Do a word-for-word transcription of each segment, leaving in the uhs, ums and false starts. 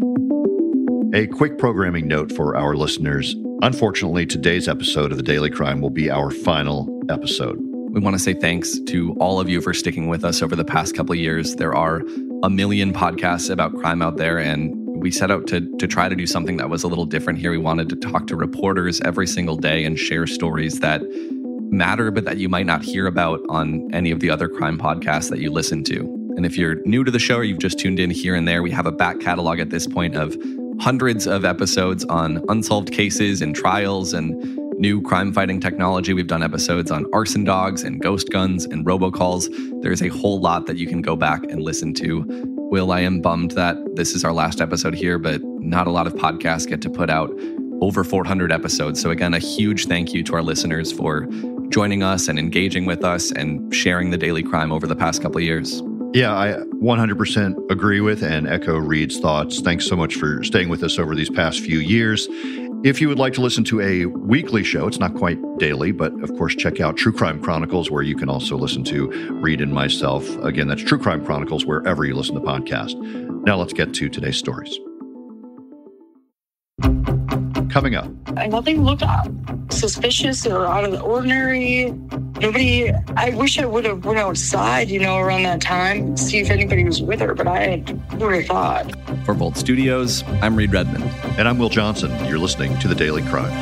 A quick programming note for our listeners. Unfortunately, today's episode of The Daily Crime will be our final episode. We want to say thanks to all of you for sticking with us over the past couple of years. There are a million podcasts about crime out there, and we set out to, to try to do something that was a little different here. We wanted to talk to reporters every single day and share stories that matter, but that you might not hear about on any of the other crime podcasts that you listen to. And if you're new to the show or you've just tuned in here and there, we have a back catalog at this point of hundreds of episodes on unsolved cases and trials and new crime-fighting technology. We've done episodes on arson dogs and ghost guns and robocalls. There's a whole lot that you can go back and listen to. Will, I am bummed that this is our last episode here, but not a lot of podcasts get to put out over four hundred episodes. So again, a huge thank you to our listeners for joining us and engaging with us and sharing the Daily Crime over the past couple of years. Yeah, I one hundred percent agree with and echo Reed's thoughts. Thanks so much for staying with us over these past few years. If you would like to listen to a weekly show, it's not quite daily, but of course, check out True Crime Chronicles, where you can also listen to Reed and myself. Again, that's True Crime Chronicles, wherever you listen to podcasts. Now let's get to today's stories. Coming up. Nothing looked suspicious or out of the ordinary. Nobody, I wish I would have went outside, you know, around that time, see if anybody was with her, but I would have thought. For Bold Studios, I'm Reed Redmond. And I'm Will Johnson. You're listening to The Daily Crime.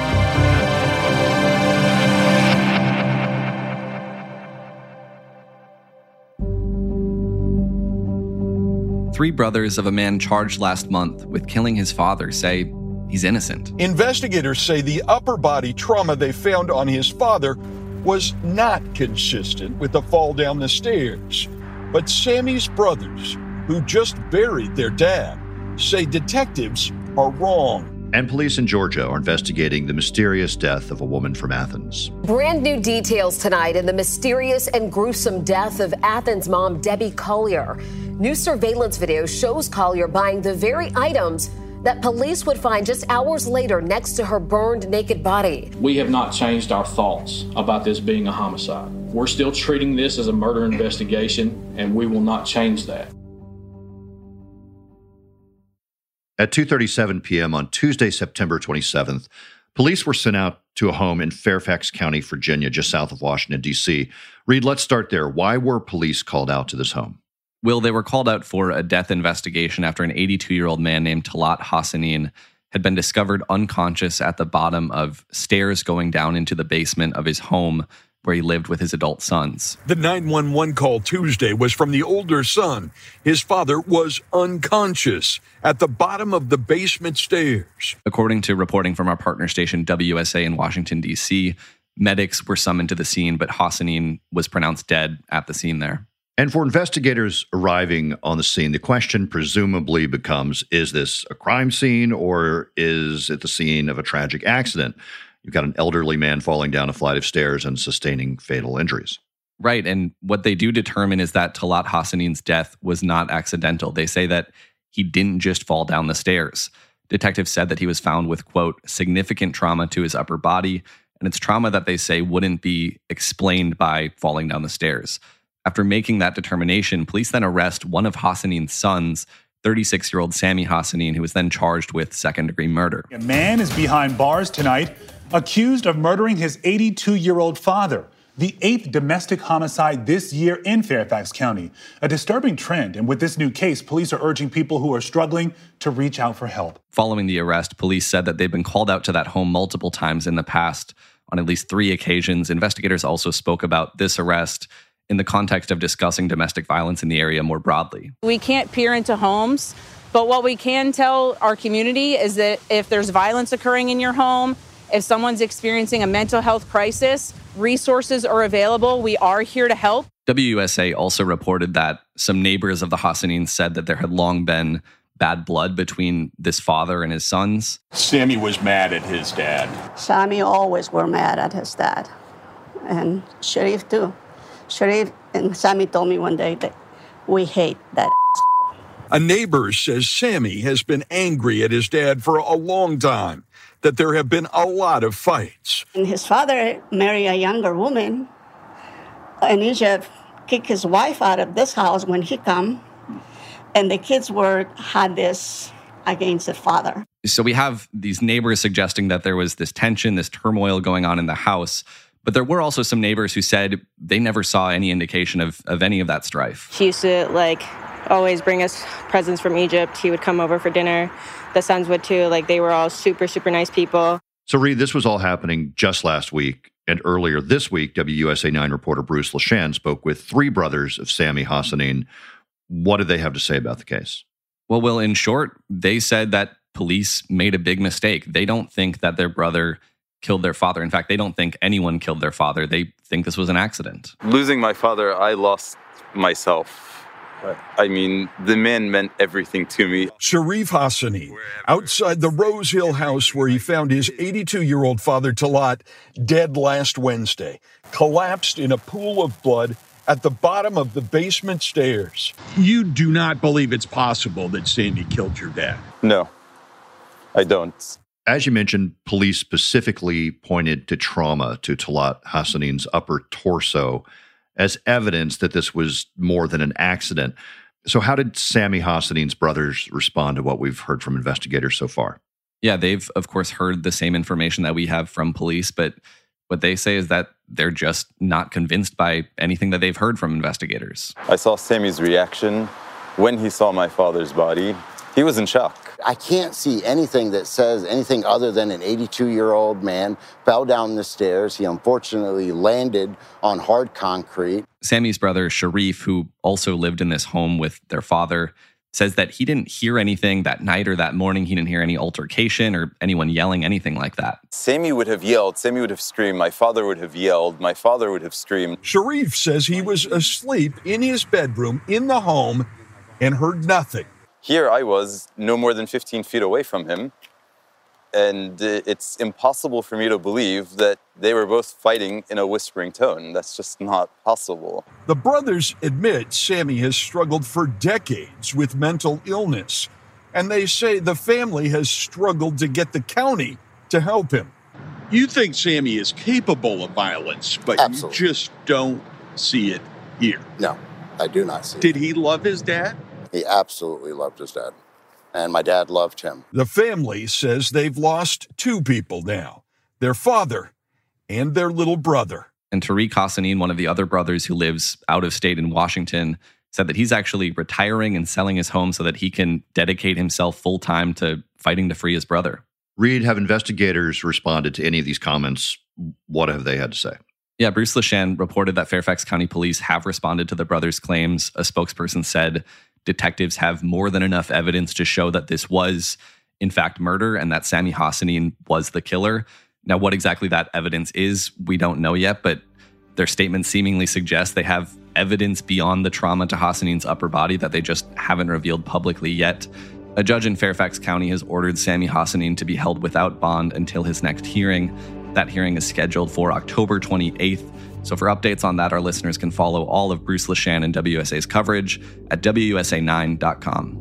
Three brothers of a man charged last month with killing his father say he's innocent. Investigators say the upper body trauma they found on his father was not consistent with the fall down the stairs. But Sammy's brothers, who just buried their dad, say detectives are wrong. And police in Georgia are investigating the mysterious death of a woman from Athens. Brand new details tonight in the mysterious and gruesome death of Athens mom Debbie Collier. New surveillance video shows Collier buying the very items that police would find just hours later next to her burned naked body. We have not changed our thoughts about this being a homicide. We're still treating this as a murder investigation, and we will not change that. At two thirty-seven p.m. on Tuesday, September twenty-seventh, police were sent out to a home in Fairfax County, Virginia, just south of Washington, D C. Reed, let's start there. Why were police called out to this home? Will, they were called out for a death investigation after an eighty-two-year-old man named Talat Hassanin had been discovered unconscious at the bottom of stairs going down into the basement of his home where he lived with his adult sons. The nine one one call Tuesday was from the older son. His father was unconscious at the bottom of the basement stairs. According to reporting from our partner station W S A in Washington, D C, medics were summoned to the scene, but Hassanin was pronounced dead at the scene there. And for investigators arriving on the scene, the question presumably becomes, is this a crime scene or is it the scene of a tragic accident? You've got an elderly man falling down a flight of stairs and sustaining fatal injuries. Right, and what they do determine is that Talat Hassanin's death was not accidental. They say that he didn't just fall down the stairs. Detectives said that he was found with, quote, significant trauma to his upper body, and it's trauma that they say wouldn't be explained by falling down the stairs. After making that determination, police then arrest one of Hassanin's sons, thirty-six-year-old Sammy Hassanin, who was then charged with second-degree murder. A man is behind bars tonight, accused of murdering his eighty-two-year-old father, the eighth domestic homicide this year in Fairfax County. A disturbing trend, and with this new case, police are urging people who are struggling to reach out for help. Following the arrest, police said that they've been called out to that home multiple times in the past, on at least three occasions. Investigators also spoke about this arrest in the context of discussing domestic violence in the area more broadly. We can't peer into homes, but what we can tell our community is that if there's violence occurring in your home, if someone's experiencing a mental health crisis, resources are available. We are here to help. W S A also reported that some neighbors of the Hassanins said that there had long been bad blood between this father and his sons. Sammy was mad at his dad. Sammy always were mad at his dad. And Sharif too. Sharif and Sammy told me one day that we hate that. A neighbor says Sammy has been angry at his dad for a long time, that there have been a lot of fights. And his father married a younger woman, and he just kicked his wife out of this house when he come. And the kids were had this against the father. So we have these neighbors suggesting that there was this tension, this turmoil going on in the house. But there were also some neighbors who said they never saw any indication of, of any of that strife. He used to, like, always bring us presents from Egypt. He would come over for dinner. The sons would too. Like, they were all super, super nice people. So, Reed, this was all happening just last week. And earlier this week, W U S A nine reporter Bruce Leshan spoke with three brothers of Sami Hassanein. What did they have to say about the case? Well, Will, in short, they said that police made a big mistake. They don't think that their brother killed their father. In fact, they don't think anyone killed their father. They think this was an accident. Losing my father, I lost myself. I mean, the man meant everything to me. Sharif Hassanein, outside the Rose Hill house where he found his eighty-two-year-old father, Talat, dead last Wednesday, collapsed in a pool of blood at the bottom of the basement stairs. You do not believe it's possible that Sami killed your dad? No, I don't. As you mentioned, police specifically pointed to trauma to Talat Hassanein's upper torso as evidence that this was more than an accident. So how did Sami Hassanein's brothers respond to what we've heard from investigators so far? Yeah, they've, of course, heard the same information that we have from police, but what they say is that they're just not convinced by anything that they've heard from investigators. I saw Sami's reaction when he saw my father's body. He was in shock. I can't see anything that says anything other than an eighty-two-year-old man fell down the stairs. He unfortunately landed on hard concrete. Sami's brother, Sharif, who also lived in this home with their father, says that he didn't hear anything that night or that morning. He didn't hear any altercation or anyone yelling, anything like that. Sami would have yelled. Sami would have screamed. My father would have yelled. My father would have screamed. Sharif says he was asleep in his bedroom in the home and heard nothing. Here I was, no more than fifteen feet away from him, and it's impossible for me to believe that they were both fighting in a whispering tone. That's just not possible. The brothers admit Sami has struggled for decades with mental illness, and they say the family has struggled to get the county to help him. You think Sami is capable of violence, but Absolutely. You just don't see it here. No, I do not see Did it. Did he love his dad? He absolutely loved his dad, and my dad loved him. The family says they've lost two people now, their father and their little brother. And Tariq Hassanein, one of the other brothers who lives out of state in Washington, said that he's actually retiring and selling his home so that he can dedicate himself full-time to fighting to free his brother. Reed, have investigators responded to any of these comments? What have they had to say? Yeah, Bruce Leshan reported that Fairfax County Police have responded to the brothers' claims. A spokesperson said detectives have more than enough evidence to show that this was, in fact, murder and that Sami Hassanein was the killer. Now, what exactly that evidence is, we don't know yet, but their statement seemingly suggests they have evidence beyond the trauma to Hassanein's upper body that they just haven't revealed publicly yet. A judge in Fairfax County has ordered Sami Hassanein to be held without bond until his next hearing. That hearing is scheduled for October twenty-eighth. So for updates on that, our listeners can follow all of Bruce Leshan and W S A's coverage at W U S A nine dot com.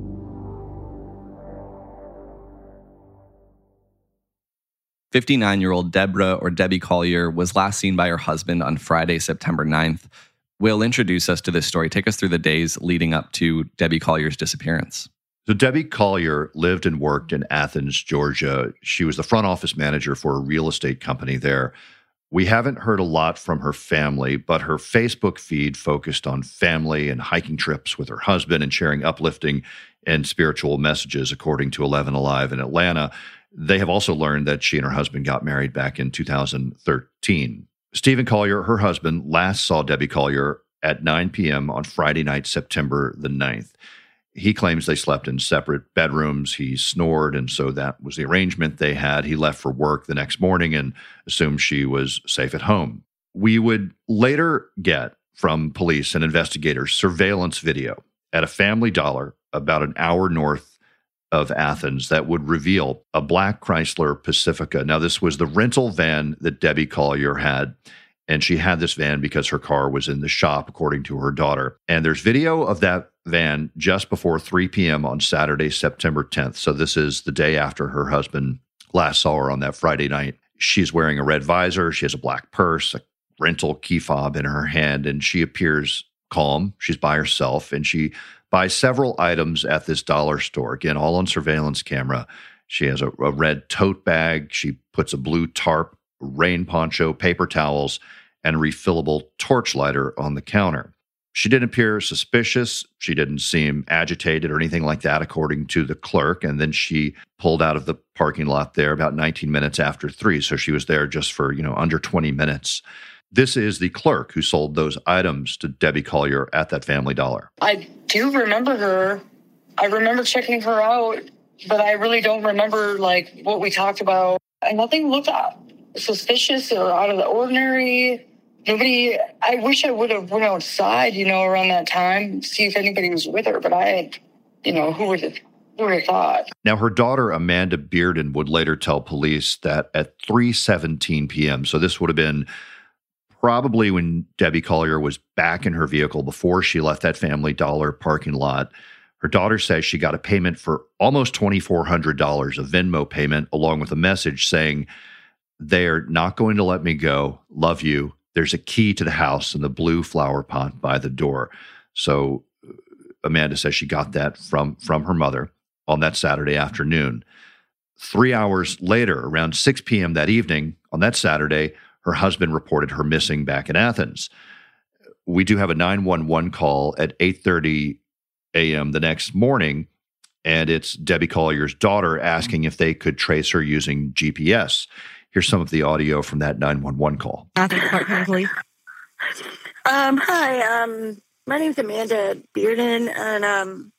fifty-nine-year-old Deborah, or Debbie Collier, was last seen by her husband on Friday, September ninth. Will, introduce us to this story. Take us through the days leading up to Debbie Collier's disappearance. So Debbie Collier lived and worked in Athens, Georgia. She was the front office manager for a real estate company there. We haven't heard a lot from her family, but her Facebook feed focused on family and hiking trips with her husband and sharing uplifting and spiritual messages, according to eleven Alive in Atlanta. They have also learned that she and her husband got married back in two thousand thirteen. Stephen Collier, her husband, last saw Debbie Collier at nine p.m. on Friday night, September the ninth. He claims they slept in separate bedrooms. He snored, and so that was the arrangement they had. He left for work the next morning and assumed she was safe at home. We would later get from police and investigators surveillance video at a Family Dollar about an hour north of Athens that would reveal a black Chrysler Pacifica. Now, this was the rental van that Debbie Collier had, and she had this van because her car was in the shop, according to her daughter. And there's video of that van just before three p.m. on Saturday, September tenth. So this is the day after her husband last saw her on that Friday night. She's wearing a red visor. She has a black purse, a rental key fob in her hand, and she appears calm. She's by herself, and she buys several items at this dollar store, again, all on surveillance camera. She has a, a red tote bag. She puts a blue tarp, rain poncho, paper towels, and a refillable torch lighter on the counter. She didn't appear suspicious. She didn't seem agitated or anything like that, according to the clerk. And then she pulled out of the parking lot there about nineteen minutes after three. So she was there just for, you know, under twenty minutes. This is the clerk who sold those items to Debbie Collier at that Family Dollar. I do remember her. I remember checking her out, but I really don't remember, like, what we talked about. And nothing looked suspicious or out of the ordinary. Nobody, I wish I would have went outside, you know, around that time, see if anybody was with her, but I had, you know, who would have, who would have thought? Now, her daughter, Amanda Bearden, would later tell police that at three seventeen p.m., so this would have been probably when Debbie Collier was back in her vehicle before she left that Family Dollar parking lot, her daughter says she got a payment for almost twenty-four hundred dollars, a Venmo payment, along with a message saying, "They're not going to let me go. Love you. There's a key to the house in the blue flower pot by the door." So Amanda says she got that from, from her mother on that Saturday afternoon. Three hours later, around six p.m. that evening, on that Saturday, her husband reported her missing back in Athens. We do have a nine one one call at eight thirty a.m. the next morning, and it's Debbie Collier's daughter asking if they could trace her using G P S. Here's some of the audio from that nine one one call. Um, hi, um, my name's Amanda Bearden, and um,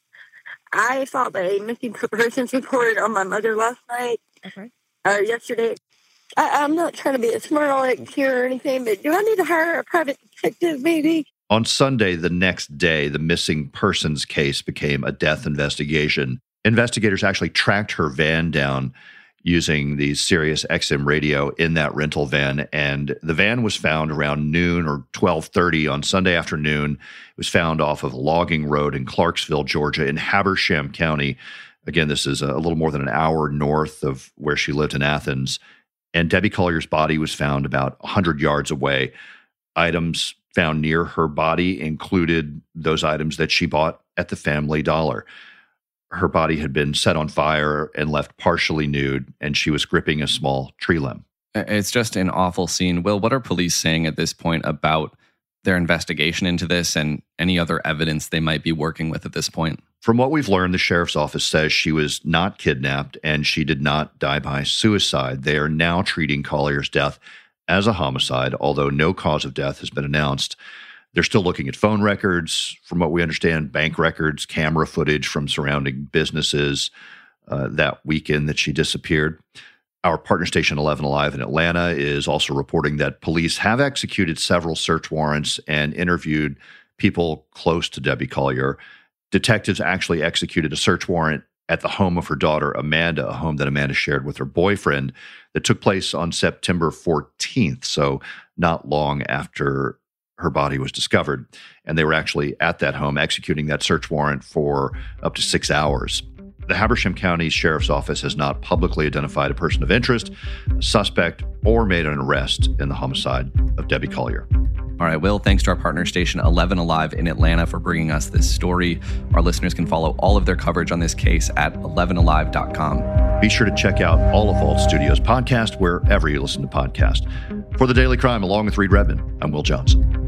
I filed a missing persons report on my mother last night, okay. uh, yesterday. I, I'm not trying to be a smart aleck here or anything, but do I need to hire a private detective, maybe? On Sunday, the next day, the missing persons case became a death investigation. Investigators actually tracked her van down using the Sirius X M radio in that rental van. And the van was found around noon or twelve thirty on Sunday afternoon. It was found off of a logging road in Clarksville, Georgia, in Habersham County. Again, this is a little more than an hour north of where she lived in Athens. And Debbie Collier's body was found about one hundred yards away. Items found near her body included those items that she bought at the Family Dollar. Her body had been set on fire and left partially nude, and she was gripping a small tree limb. It's just an awful scene. Will, what are police saying at this point about their investigation into this and any other evidence they might be working with at this point? From what we've learned, the sheriff's office says she was not kidnapped and she did not die by suicide. They are now treating Collier's death as a homicide, although no cause of death has been announced. They're still looking at phone records, from what we understand, bank records, camera footage from surrounding businesses uh, that weekend that she disappeared. Our partner station eleven Alive in Atlanta is also reporting that police have executed several search warrants and interviewed people close to Debbie Collier. Detectives actually executed a search warrant at the home of her daughter, Amanda, a home that Amanda shared with her boyfriend, that took place on September fourteenth, so not long after her body was discovered. And they were actually at that home executing that search warrant for up to six hours. The Habersham County Sheriff's Office has not publicly identified a person of interest, a suspect, or made an arrest in the homicide of Debbie Collier. All right, Will, thanks to our partner station eleven Alive in Atlanta for bringing us this story. Our listeners can follow all of their coverage on this case at eleven alive dot com. Be sure to check out all of Vault Studios' podcast wherever you listen to podcasts. For The Daily Crime, along with Reed Redman, I'm Will Johnson.